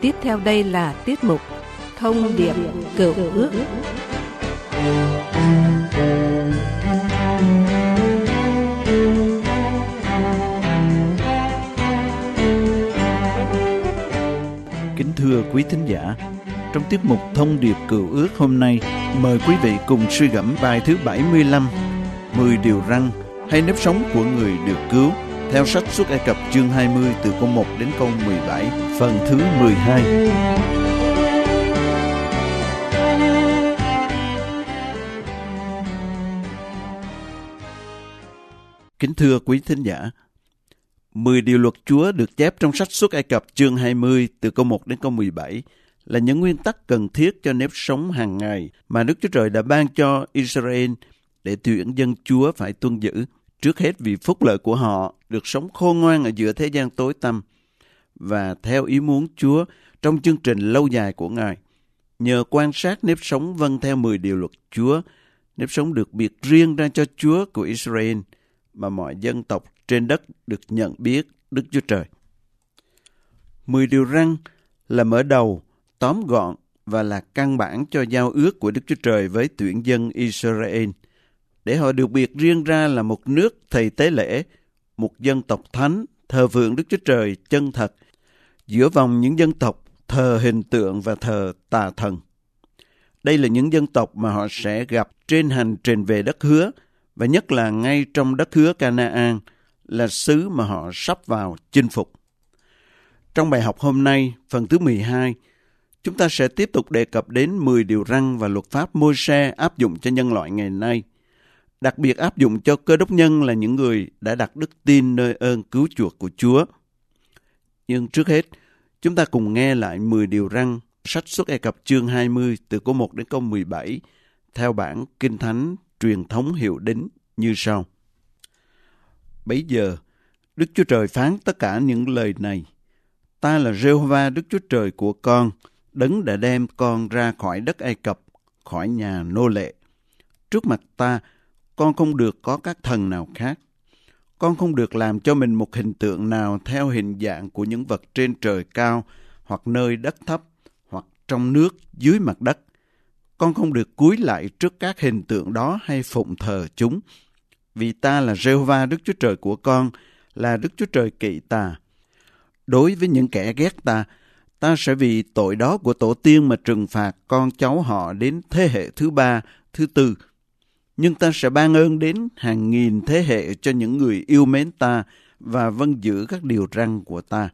Tiếp theo đây là tiết mục Thông điệp Cựu Ước. Kính thưa quý thính giả, trong tiết mục Thông điệp Cựu Ước hôm nay, mời quý vị cùng suy gẫm bài thứ 75, 10 điều răn hay nếp sống của người được cứu, theo sách Xuất Ai Cập chương 20 từ câu 1 đến câu 17, phần thứ 12. Kính thưa quý thính giả, 10 điều luật Chúa được chép trong sách Xuất Ai Cập chương 20 từ câu 1 đến câu 17 là những nguyên tắc cần thiết cho nếp sống hàng ngày mà Đức Chúa Trời đã ban cho Israel để tuyển dân Chúa phải tuân giữ. Trước hết vì phúc lợi của họ được sống khôn ngoan ở giữa thế gian tối tăm và theo ý muốn Chúa trong chương trình lâu dài của Ngài. Nhờ quan sát nếp sống vâng theo 10 điều luật Chúa, nếp sống được biệt riêng ra cho Chúa của Israel mà mọi dân tộc trên đất được nhận biết Đức Chúa Trời. 10 điều răn là mở đầu, tóm gọn và là căn bản cho giao ước của Đức Chúa Trời với tuyển dân Israel, để họ được biệt riêng ra là một nước thầy tế lễ, một dân tộc thánh, thờ phượng Đức Chúa Trời chân thật, giữa vòng những dân tộc thờ hình tượng và thờ tà thần. Đây là những dân tộc mà họ sẽ gặp trên hành trình về đất hứa, và nhất là ngay trong đất hứa Canaan, là xứ mà họ sắp vào chinh phục. Trong bài học hôm nay, phần thứ 12, chúng ta sẽ tiếp tục đề cập đến 10 điều răn và luật pháp Môi-se áp dụng cho nhân loại ngày nay, đặc biệt áp dụng cho cơ đốc nhân là những người đã đặt đức tin nơi ơn cứu chuộc của Chúa. Nhưng trước hết, chúng ta cùng nghe lại 10 điều răn sách Xuất Ai Cập chương 20 từ câu 1 đến câu 17 theo bản Kinh Thánh truyền thống hiệu đính như sau. Bấy giờ, Đức Chúa Trời phán tất cả những lời này: Ta là Giê-hô-va Đức Chúa Trời của con, đấng đã đem con ra khỏi đất Ai Cập, khỏi nhà nô lệ. Trước mặt ta, con không được có các thần nào khác. Con không được làm cho mình một hình tượng nào theo hình dạng của những vật trên trời cao, hoặc nơi đất thấp, hoặc trong nước dưới mặt đất. Con không được cúi lại trước các hình tượng đó hay phụng thờ chúng. Vì ta là Giê-hô-va Đức Chúa Trời của con, là Đức Chúa Trời kỵ tà. Đối với những kẻ ghét ta, ta sẽ vì tội đó của tổ tiên mà trừng phạt con cháu họ đến thế hệ thứ 3, thứ 4. Nhưng ta sẽ ban ơn đến hàng nghìn thế hệ cho những người yêu mến ta và vâng giữ các điều răn của ta.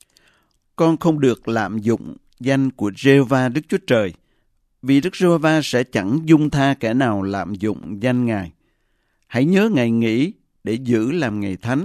Con không được lạm dụng danh của Giê-hô-va Đức Chúa Trời, vì Đức Giê-hô-va sẽ chẳng dung tha kẻ nào lạm dụng danh Ngài. Hãy nhớ ngày nghỉ để giữ làm ngày thánh.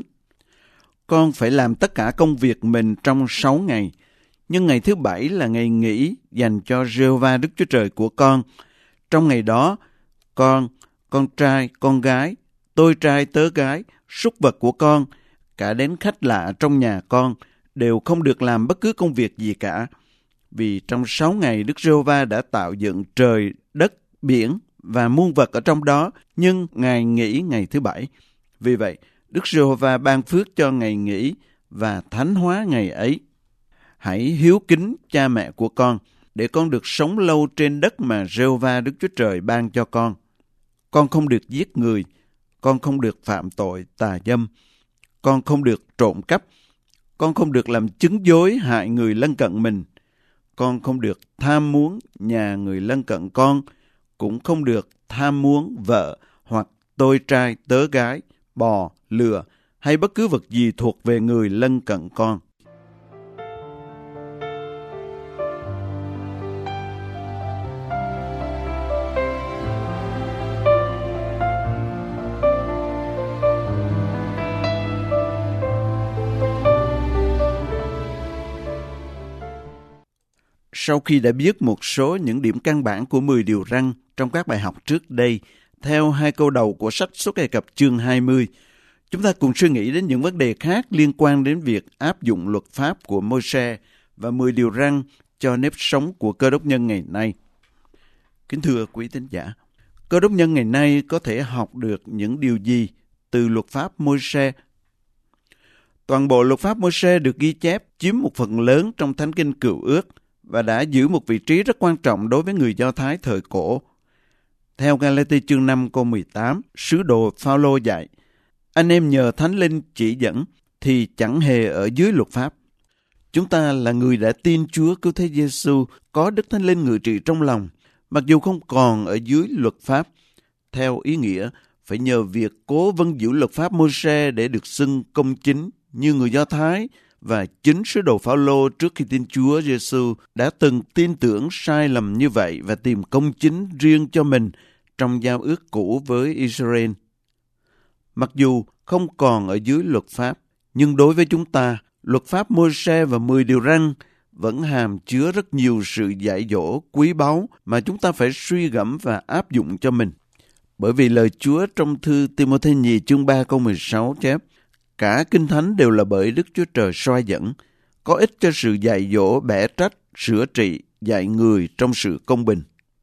Con phải làm tất cả công việc mình trong 6 ngày, nhưng ngày thứ 7 là ngày nghỉ dành cho Giê-hô-va Đức Chúa Trời của con. Trong ngày đó, con trai, con gái, tôi trai, tớ gái, súc vật của con, cả đến khách lạ trong nhà con, đều không được làm bất cứ công việc gì cả. Vì trong 6 ngày Đức Giê-hô-va đã tạo dựng trời, đất, biển và muôn vật ở trong đó, nhưng Ngài nghỉ ngày thứ 7. Vì vậy, Đức Giê-hô-va ban phước cho ngày nghỉ và thánh hóa ngày ấy. Hãy hiếu kính cha mẹ của con, để con được sống lâu trên đất mà Giê-hô-va Đức Chúa Trời ban cho con. Con không được giết người, con không được phạm tội tà dâm, con không được trộm cắp, con không được làm chứng dối hại người lân cận mình, con không được tham muốn nhà người lân cận con, cũng không được tham muốn vợ hoặc tôi trai tớ gái, bò, lừa hay bất cứ vật gì thuộc về người lân cận con. Sau khi đã biết một số những điểm căn bản của 10 điều răn trong các bài học trước đây, theo 2 câu đầu của sách Xuất Ai Cập chương 20, chúng ta cùng suy nghĩ đến những vấn đề khác liên quan đến việc áp dụng luật pháp của Môi-se và 10 điều răn cho nếp sống của cơ đốc nhân ngày nay. Kính thưa quý tín giả, cơ đốc nhân ngày nay có thể học được những điều gì từ luật pháp Môi-se? Toàn bộ luật pháp Môi-se được ghi chép chiếm một phần lớn trong Thánh Kinh Cựu Ước và đã giữ một vị trí rất quan trọng đối với người Do Thái thời cổ. Theo Ga-la-ti chương 5 câu 18, sứ đồ Phao-lô dạy, anh em nhờ Thánh Linh chỉ dẫn thì chẳng hề ở dưới luật pháp. Chúng ta là người đã tin Chúa Cứu Thế Giêsu có Đức Thánh Linh ngự trị trong lòng, mặc dù không còn ở dưới luật pháp. Theo ý nghĩa, phải nhờ việc cố vâng giữ luật pháp Môi-se để được xưng công chính như người Do Thái, và chính sứ đồ Phao-lô trước khi tin Chúa Giêsu đã từng tin tưởng sai lầm như vậy và tìm công chính riêng cho mình trong giao ước cũ với Israel. Mặc dù không còn ở dưới luật pháp, nhưng đối với chúng ta, luật pháp Môi-se và 10 điều răn vẫn hàm chứa rất nhiều sự dạy dỗ quý báu mà chúng ta phải suy gẫm và áp dụng cho mình. Bởi vì lời Chúa trong thư Ti-mô-thê nhì chương 3 câu 16 chép, cả Kinh Thánh đều là bởi Đức Chúa Trời soi dẫn, có ích cho sự dạy dỗ, bẻ trách, sửa trị, dạy người trong sự công bình.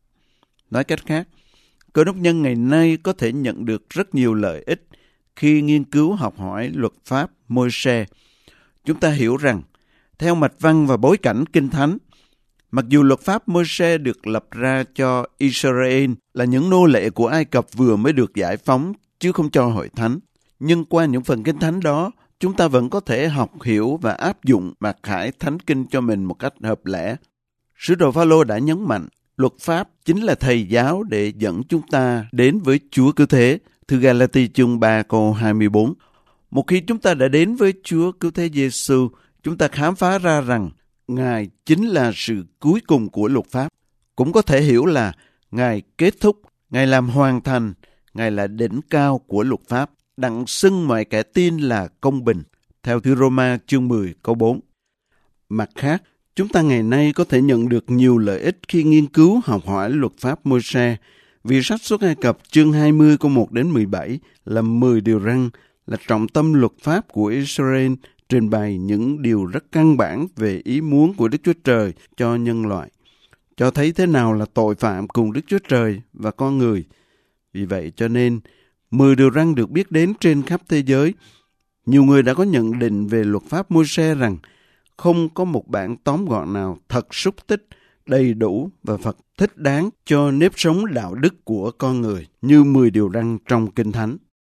Nói cách khác, Cơ đốc nhân ngày nay có thể nhận được rất nhiều lợi ích khi nghiên cứu học hỏi luật pháp Môi-se. Chúng ta hiểu rằng, theo mạch văn và bối cảnh Kinh Thánh, mặc dù luật pháp Môi-se được lập ra cho Israel là những nô lệ của Ai Cập vừa mới được giải phóng chứ không cho hội thánh, nhưng qua những phần Kinh Thánh đó, chúng ta vẫn có thể học hiểu và áp dụng mặc khải Thánh Kinh cho mình một cách hợp lẽ. Sứ đồ Phao-lô đã nhấn mạnh, luật pháp chính là thầy giáo để dẫn chúng ta đến với Chúa Cứu Thế, thư Ga-la-ti chương 3 câu 24. Một khi chúng ta đã đến với Chúa Cứu Thế Giêsu, chúng ta khám phá ra rằng Ngài chính là sự cuối cùng của luật pháp. Cũng có thể hiểu là Ngài kết thúc, Ngài làm hoàn thành, Ngài là đỉnh cao của luật pháp, đặng xưng mọi kẻ tin là công bình, theo thư Roma chương 10 câu 4. Mặt khác, chúng ta ngày nay có thể nhận được nhiều lợi ích khi nghiên cứu học hỏi luật pháp Môi-se, vì sách Xuất Ai Cập chương 20 câu 1 đến 17 là 10 điều răn, là trọng tâm luật pháp của Israel, trình bày những điều rất căn bản về ý muốn của Đức Chúa Trời cho nhân loại, cho thấy thế nào là tội phạm cùng Đức Chúa Trời và con người. Vì vậy cho nên, 10 điều răn được biết đến trên khắp thế giới. Nhiều người đã có nhận định về luật pháp Môi-se rằng không có một bản tóm gọn nào thật xúc tích, đầy đủ và Phật thích đáng cho nếp sống đạo đức của con người như 10 điều răn trong Kinh Thánh.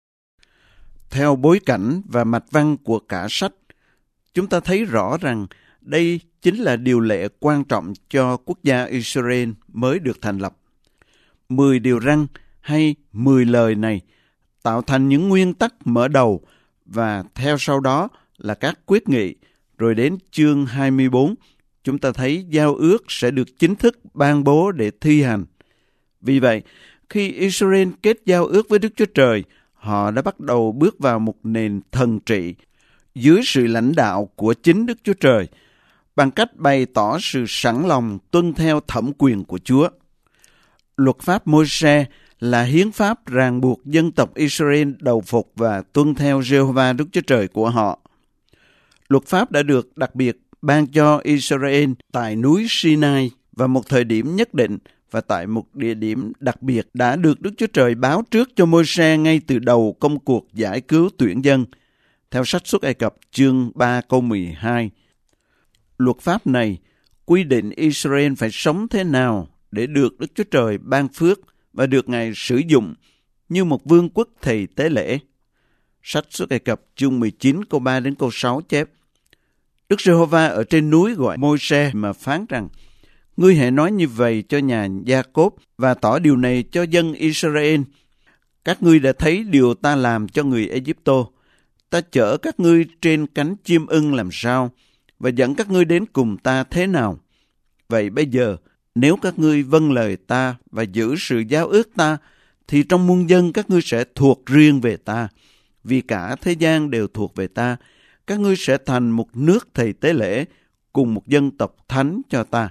Theo bối cảnh và mạch văn của cả sách, chúng ta thấy rõ rằng đây chính là điều lệ quan trọng cho quốc gia Israel mới được thành lập. 10 điều răn hay 10 lời này tạo thành những nguyên tắc mở đầu và theo sau đó là các quyết nghị. Rồi đến chương 24, chúng ta thấy giao ước sẽ được chính thức ban bố để thi hành. Vì vậy, khi Israel kết giao ước với Đức Chúa Trời, họ đã bắt đầu bước vào một nền thần trị dưới sự lãnh đạo của chính Đức Chúa Trời, bằng cách bày tỏ sự sẵn lòng tuân theo thẩm quyền của Chúa. Luật pháp Môi-se là hiến pháp ràng buộc dân tộc Israel đầu phục và tuân theo Giê-hô-va Đức Chúa Trời của họ. Luật pháp đã được đặc biệt ban cho Israel tại núi Sinai vào một thời điểm nhất định và tại một địa điểm đặc biệt đã được Đức Chúa Trời báo trước cho Môi-se ngay từ đầu công cuộc giải cứu tuyển dân. Theo sách Xuất Ai Cập chương 3 câu 12, luật pháp này quy định Israel phải sống thế nào để được Đức Chúa Trời ban phước và được Ngài sử dụng như một vương quốc thầy tế lễ. Sách Xuất Ai Cập chương 19 câu 3 đến câu 6 chép, Đức Giê-hô-va ở trên núi gọi Môi-se mà phán rằng, ngươi hãy nói như vậy cho nhà Gia-cốp và tỏ điều này cho dân Israel. Các ngươi đã thấy điều ta làm cho người Ê-díp-tô. Ta chở các ngươi trên cánh chim ưng làm sao và dẫn các ngươi đến cùng ta thế nào. Vậy bây giờ, nếu các ngươi vâng lời ta và giữ sự giao ước ta, thì trong muôn dân các ngươi sẽ thuộc riêng về ta. Vì cả thế gian đều thuộc về ta, các ngươi sẽ thành một nước thầy tế lễ cùng một dân tộc thánh cho ta.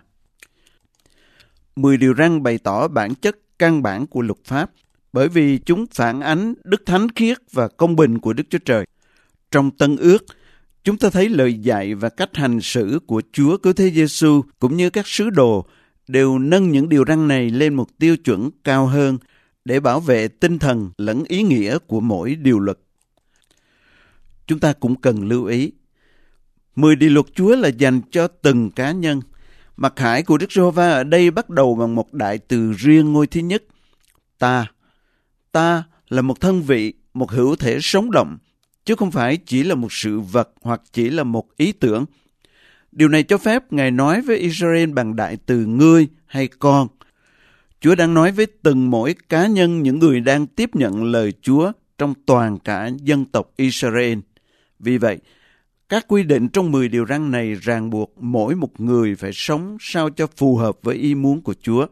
10 điều răn bày tỏ bản chất căn bản của luật pháp, bởi vì chúng phản ánh đức thánh khiết và công bình của Đức Chúa Trời. Trong Tân Ước, chúng ta thấy lời dạy và cách hành xử của Chúa Cứu Thế Giêsu cũng như các sứ đồ đều nâng những điều răn này lên một tiêu chuẩn cao hơn để bảo vệ tinh thần lẫn ý nghĩa của mỗi điều luật. chúng ta cũng cần lưu ý. 10 điều luật Chúa là dành cho từng cá nhân. Mặc khải của Đức Giê-hô-va ở đây bắt đầu bằng một đại từ riêng ngôi thứ nhất. Ta. Ta là một thân vị, một hữu thể sống động, chứ không phải chỉ là một sự vật hoặc chỉ là một ý tưởng. Điều này cho phép Ngài nói với Israel bằng đại từ ngươi hay con. Chúa đang nói với từng mỗi cá nhân, những người đang tiếp nhận lời Chúa trong toàn cả dân tộc Israel. Vì vậy, các quy định trong 10 điều răn này ràng buộc mỗi một người phải sống sao cho phù hợp với ý muốn của Chúa.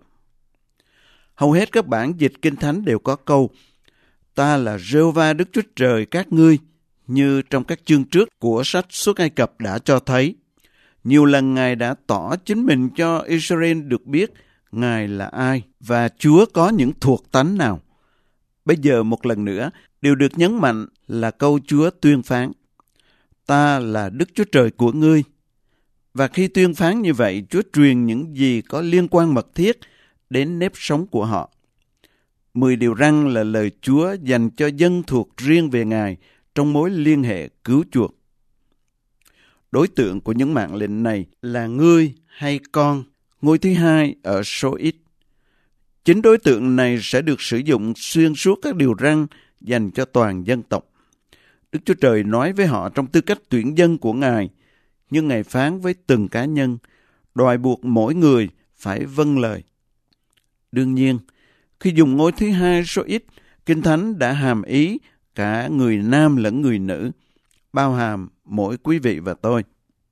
Hầu hết các bản dịch Kinh Thánh đều có câu ta là Giê-hô-va Đức Chúa Trời các ngươi, như trong các chương trước của sách Xuất Ai Cập đã cho thấy. Nhiều lần Ngài đã tỏ chính mình cho Israel được biết Ngài là ai và Chúa có những thuộc tánh nào. Bây giờ một lần nữa, điều được nhấn mạnh là câu Chúa tuyên phán. Ta là Đức Chúa Trời của ngươi. Và khi tuyên phán như vậy, Chúa truyền những gì có liên quan mật thiết đến nếp sống của họ. 10 điều răn là lời Chúa dành cho dân thuộc riêng về Ngài trong mối liên hệ cứu chuộc. Đối tượng của những mạng lệnh này là ngươi hay con, ngôi thứ hai ở số ít. Chính đối tượng này sẽ được sử dụng xuyên suốt các điều răn dành cho toàn dân tộc. Đức Chúa Trời nói với họ trong tư cách tuyển dân của Ngài, nhưng Ngài phán với từng cá nhân, đòi buộc mỗi người phải vâng lời. Đương nhiên, khi dùng ngôi thứ hai số ít, Kinh Thánh đã hàm ý cả người nam lẫn người nữ, bao hàm mỗi quý vị và tôi.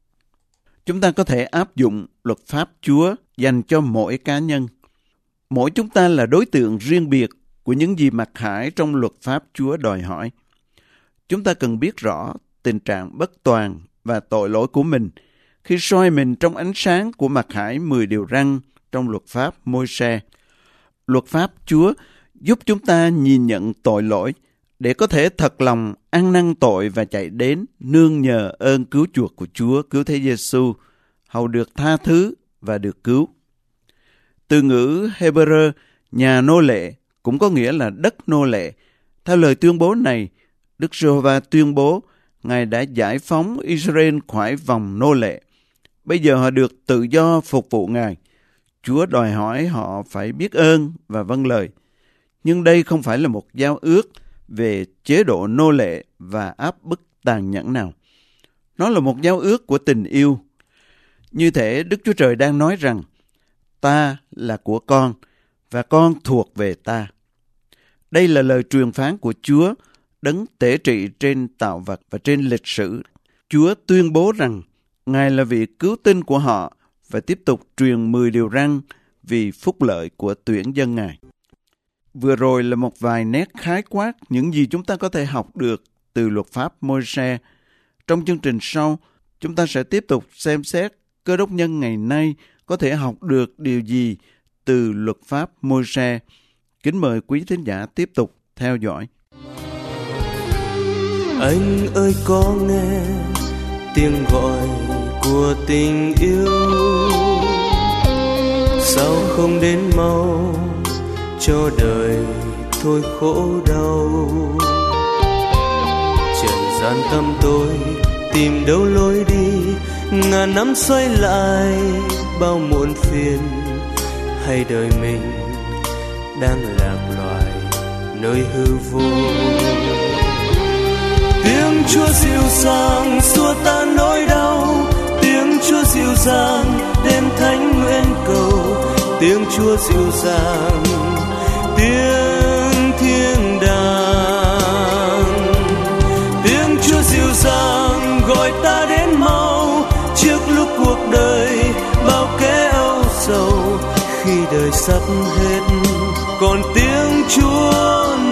Chúng ta có thể áp dụng luật pháp Chúa dành cho mỗi cá nhân. Mỗi chúng ta là đối tượng riêng biệt của những gì mặc khải trong luật pháp Chúa đòi hỏi. Chúng ta cần biết rõ tình trạng bất toàn và tội lỗi của mình khi soi mình trong ánh sáng của mặc khải 10 điều răn trong luật pháp Môi-se. Luật pháp Chúa giúp chúng ta nhìn nhận tội lỗi để có thể thật lòng ăn năn tội và chạy đến nương nhờ ơn cứu chuộc của Chúa cứu thế Giêsu, hầu được tha thứ và được cứu. Từ ngữ Hebrew nhà nô lệ cũng có nghĩa là đất nô lệ. Theo lời tuyên bố này, Đức Giê-hô-va tuyên bố Ngài đã giải phóng Israel khỏi vòng nô lệ. Bây giờ họ được tự do phục vụ Ngài. Chúa đòi hỏi họ phải biết ơn và vâng lời. Nhưng đây không phải là một giao ước về chế độ nô lệ và áp bức tàn nhẫn nào. Nó là một giao ước của tình yêu. Như thể Đức Chúa Trời đang nói rằng, ta là của con và con thuộc về ta. Đây là lời truyền phán của Chúa, đấng tể trị trên tạo vật và trên lịch sử. Chúa tuyên bố rằng Ngài là vị cứu tinh của họ và tiếp tục truyền 10 điều răn vì phúc lợi của tuyển dân Ngài. Vừa rồi là một vài nét khái quát những gì chúng ta có thể học được từ luật pháp Môi-se. Trong chương trình sau, chúng ta sẽ tiếp tục xem xét Cơ đốc nhân ngày nay có thể học được điều gì từ luật pháp Môi-se. Kính mời quý thính giả tiếp tục theo dõi. Anh ơi có nghe tiếng gọi của tình yêu, sao không đến mau cho đời thôi khổ đau. Trần gian tăm tối tìm đâu lối đi, ngàn năm xoay lại bao muộn phiền. Hay đời mình đang lạc loài nơi hư vô. Tiếng Chúa dịu dàng xua tan nỗi đau, tiếng Chúa dịu dàng đêm thánh nguyện cầu. Tiếng Chúa dịu dàng, tiếng thiên đàng. Tiếng Chúa dịu dàng gọi ta đến mau, trước lúc cuộc đời bao kẻ âu sầu. Khi đời sắp hết, còn tiếng Chúa